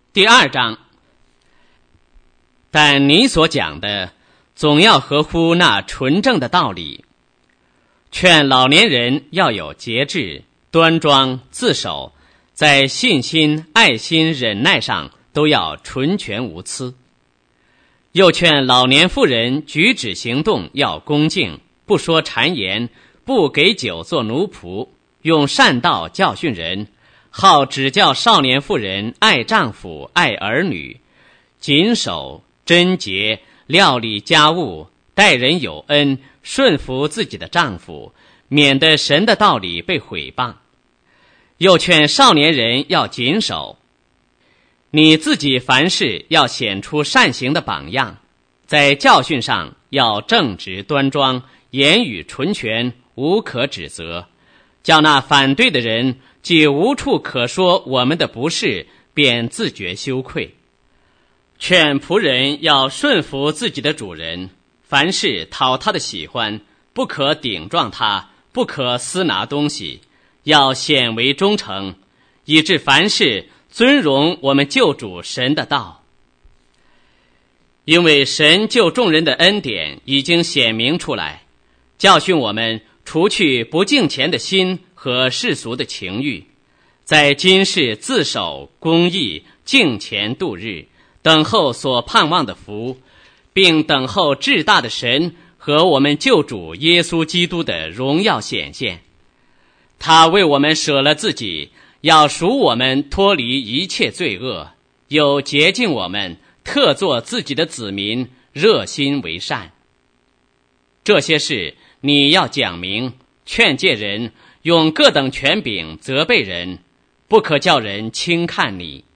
第2章。但你所讲的总要合乎那纯正的道理，劝老年人要有节制、端庄、自守，在信心、爱心、忍耐上都要纯全无疵。又劝老年妇人举止行动要恭敬，不说谗言，不给酒做奴仆，用善道教训人，好指教少年妇人爱丈夫、爱儿女，谨守、贞洁，料理家务，待人有恩，顺服自己的丈夫，免得神的道理被毁谤。又劝少年人要谨守，你自己凡事要显出善行的榜样，在教训上要正直端庄，言语纯全，无可指责，叫那反对的人既无处可说我们的不是，便自觉羞愧。劝仆人要顺服自己的主人，凡事讨他的喜欢，不可顶撞他，不可私拿东西，要显为忠诚，以致凡事尊荣我们救主神的道。因为神救众人的恩典已经显明出来，教训我们除去不敬虔的心和世俗的情欲，在今世自守、公义、敬虔度日，等候所盼望的福，并等候至大的神和我们救主耶稣基督的荣耀显现。他为我们舍了自己，要赎我们脱离一切罪恶，又洁净我们，特作自己的子民，热心为善。这些事你要讲明，劝诫人，用各等权柄责备人，不可叫人轻看你。